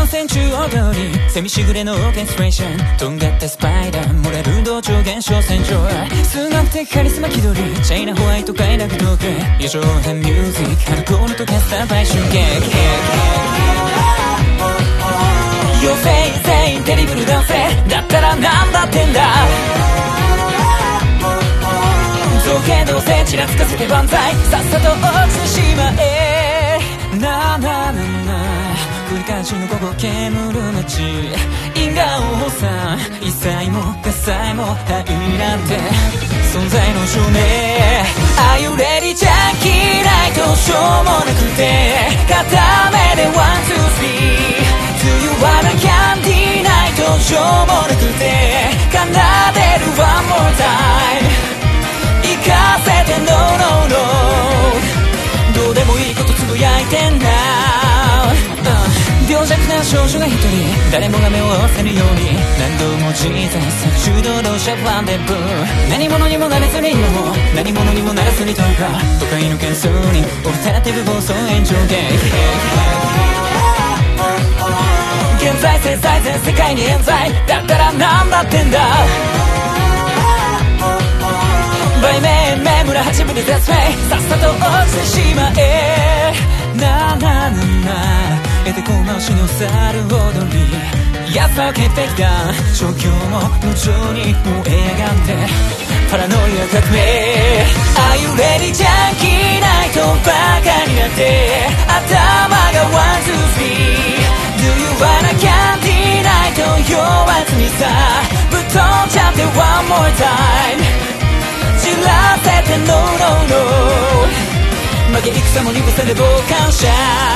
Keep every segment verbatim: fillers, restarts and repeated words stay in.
線中央通りセミしぐれのオーケストレーションとんがったスパイダー漏れる同調現象線上数学的カリスマ気取りチャイナホワイト快楽トーク四畳半ミュージックアルコールとキャスター売春劇妖精全員テリブル男性だったらなんだってんだ造形どうせちらつかせて万歳さっさと落ちてしまえなあなあなあなあ繰り返しの午後煙る街因果応さん一切も喝采も入らんて存在の証明あゆれりじゃ嫌いとしょうもなくて片目でワンツースリー梅雨はなキャンディーナイトしょうもなくて奏でる One more time 行かせて No no no どうでもいいことつぶやいてんな、uh、病弱な少女が一人誰もが目を合わせるように何度も小さな中道路車ワンデブ何者にもなれずに今も何者にもならずにとか都会の喧騒にオルタナティブ暴走炎上で現在性最善世界に冤罪だったらなんだってんだ売名目村八分で絶命さっさと落ちてしまえなあなあなあなあ得てこましの猿踊りやさけてきた状況も無情に燃え上がってパラノイア革命あゆれにジャンキーナイトバカになって頭がワンツースリーDo you wanna candy night 酔わずにさぶっ飛んじゃって One more time 散らせて No no no 負け戦も濁せる傍観者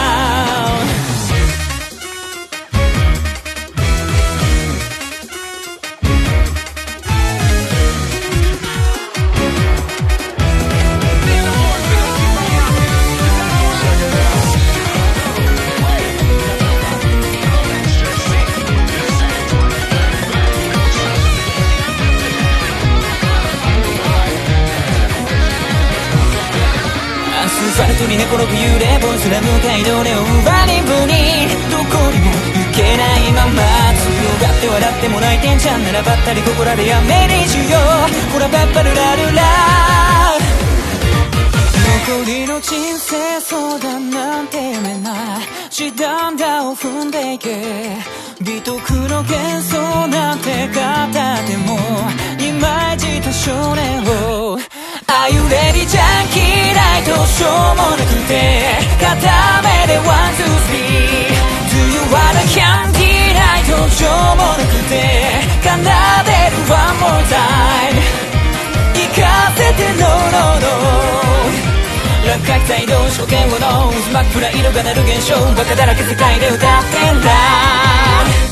アスファルトに寝転ぶ幽霊ボイスラム街道でオーバーリンブにどこにも行けないまま強がって笑っても泣いてんじゃんならばったりここらでやめにしようほらパッパルラルラ残りの人生そうだなんて夢なしだんだを踏んでいけ美徳の幻想なんて語ってもいまいちと少年をあゆれりジャンキーライトしょうもなくて片目でワンツースリー Do you wanna candy night しょうもなくて奏でる One more time 行かせて No no no 落書き態度初見をノーズ真っ暗色が鳴る現象バカだらけ世界で歌ってんだ